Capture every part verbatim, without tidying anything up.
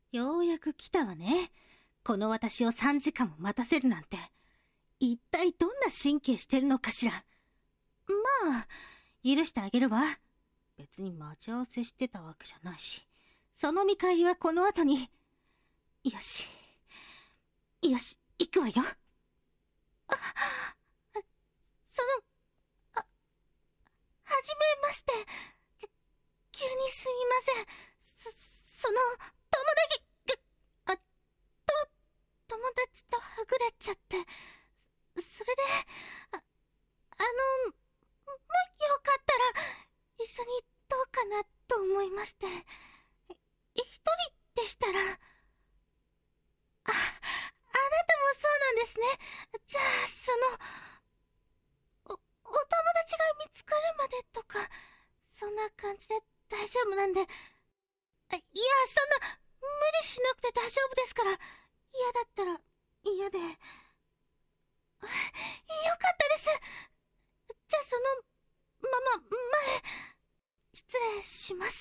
ようやく来たわね。この私をさんじかんも待たせるなんて。一体どんな神経してるのかしら。まあ、許してあげるわ。別に待ち合わせしてたわけじゃないし。その見返りはこの後に。よし。よし、行くわよ。あ、その、あ、はじめまして。急にすみません。そ、その、友達が、あ、と、友達とはぐれちゃって。それで、あ、あの、も、よかったら、一緒にどうかなと思いまして。一人でしたら、あ、あなたもそうなんですね。じゃあ、その、お、お友達が見つかるまでとか、そんな感じで大丈夫なんで、いや、そんな、無理しなくて大丈夫ですから、嫌だったら嫌で。よかったです。じゃあその、ま、ま、前、失礼します。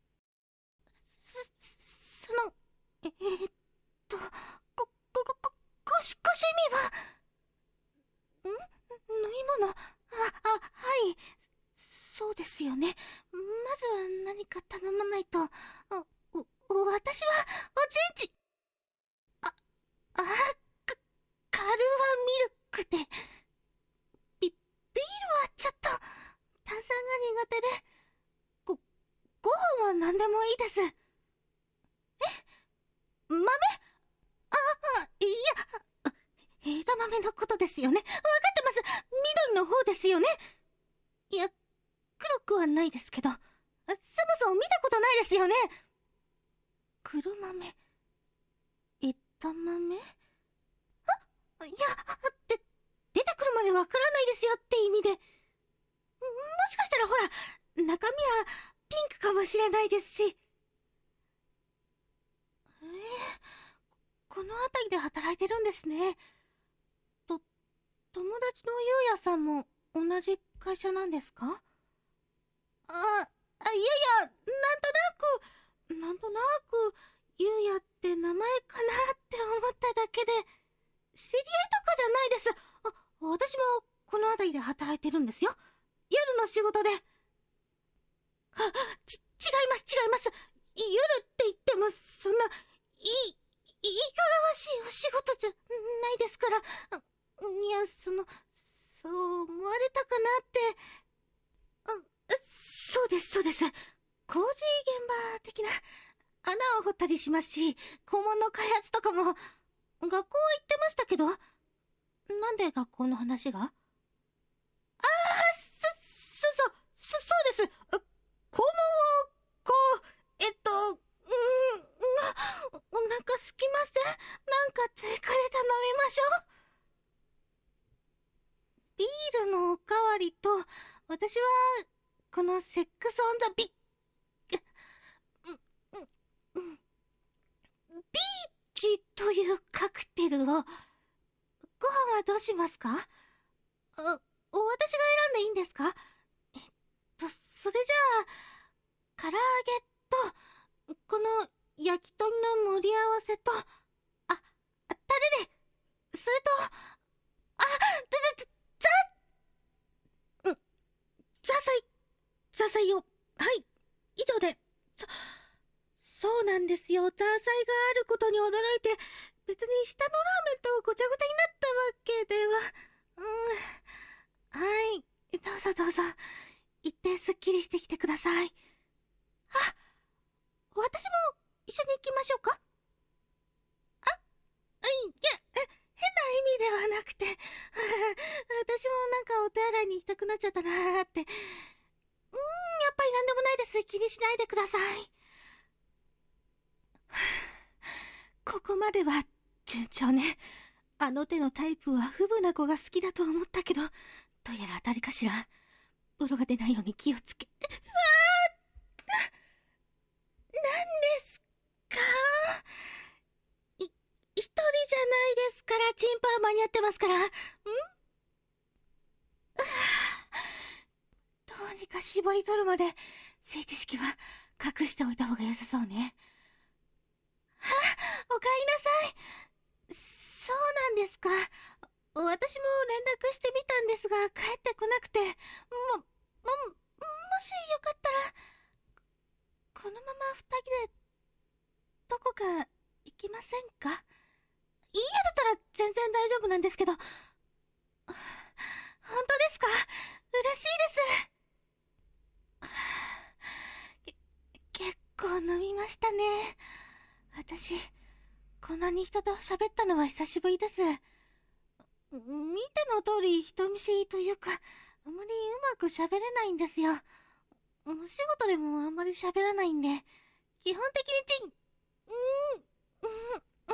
そ、その、えー、っと、ご、ご、ご、ご、ごし、ご趣味は、ん飲み物、あ、あ、はい。そうですよね。まずは何か頼まないと。お、お、私は、おちんち、あ、あ、か、カルアミルクで。ビ、ビールはちょっと、炭酸が苦手で。ご、ご飯は何でもいいです。え、豆？ああ、いや、枝豆のことですよね。わかってます。緑の方ですよね。いや、黒くはないですけど、そもそも見たことないですよね。黒豆、枝豆？あ、いや、で、出てくるまでわからないですよって意味で。もしかしたらほら、中身はピンクかもしれないですし。えー、この辺りで働いてるんですね。と、友達のゆうやさんも同じ会社なんですか？あ、あ、いやいや、なんとなく、なんとなく、ゆうやって名前かなって思っただけで、知り合いとかじゃないです。あ、私もこの辺りで働いてるんですよ。夜の仕事で。あ、ち、違います、違います。夜って言っても、そんな、い、いいかがわしいお仕事じゃないですから。いや、その、そう思われたかなって。あ、そうです、そうです。工事現場的な、穴を掘ったりしますし、校門の開発とかも、学校は行ってましたけど、なんで学校の話が？ああ、そ、そ、そう、そ、そうです。校門を、こう、えっと、うーん、お腹すきません？なんか追加で頼みましょう。ビールのおかわりと、私は、このセックスオンザビ、ビーチというカクテルを、ご飯はどうしますか？あ、私が選んでいいんですか？えっと、それじゃあ、唐揚げと、この焼き鳥の盛り合わせと、あ、タレで、それと、あ、ざ、ざ、ざ、うん、ザーサイ、ザーサイを、はい、以上で、そ、そうなんですよ。ザーサイがあることに驚いて、別に下のラーメンとごちゃごちゃになったわけでは、うん、はい、どうぞどうぞ、行ってすっきりしてきてください。あ、私も一緒に行きましょうか？あ、いや、え、変な意味ではなくて、私もなんかお手洗いに行きたくなっちゃったなーって。うーん、やっぱりなんでもないです。気にしないでください。ここまでは順調ね。あの手のタイプは不分な子が好きだと思ったけど、どうやら当たりかしら。ボロが出ないように気をつけ。うわー、な、なんですか？い、一人じゃないですから、チンパー間に合ってますから。ん？どうにか絞り取るまで、性知識は隠しておいた方が良さそうね。はい、 おかえりなさい。そうなんですか。私も連絡してみたんですが、帰ってこなくて、も、も、もしよかったら、このまま二人で、どこか行きませんか？家だったら全然大丈夫なんですけど。本当ですか？嬉しいです。け、結構飲みましたね。私、こんなに人と喋ったのは久しぶりです。見ての通り人見知りというか、あまりうまく喋れないんですよ。お仕事でもあんまり喋らないんで、基本的にちん、うん、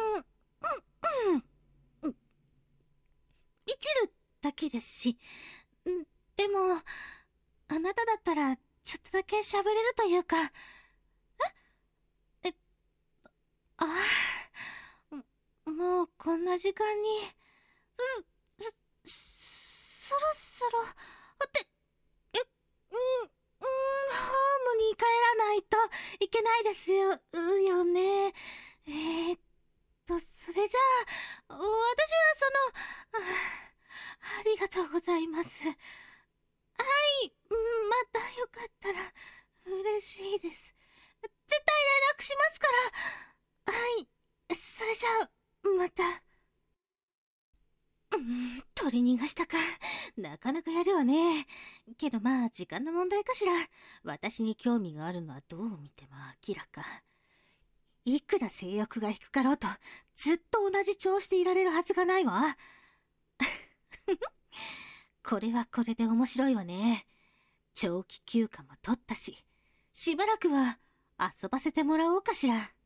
うん、うん、うん、うん、いちるだけですし、でも、あなただったら、ちょっとだけ喋れるというか、え、え、ああ、もうこんな時間に、う、そ、そろそろ、って、え、うん、うん、ホームに帰らないといけないですよ、うよね。えーっと、それじゃあ、私はその、あ、ありがとうございます。はい、うん、またよかったら、嬉しいです。絶対連絡しますから。はい、それじゃあ、また。うん、取り逃がしたか。なかなかやるわね。けどまあ、時間の問題かしら。私に興味があるのはどう見ても明らか。いくら性欲が低かろうと、ずっと同じ調子でいられるはずがないわ。これはこれで面白いわね。長期休暇も取ったし、しばらくは遊ばせてもらおうかしら。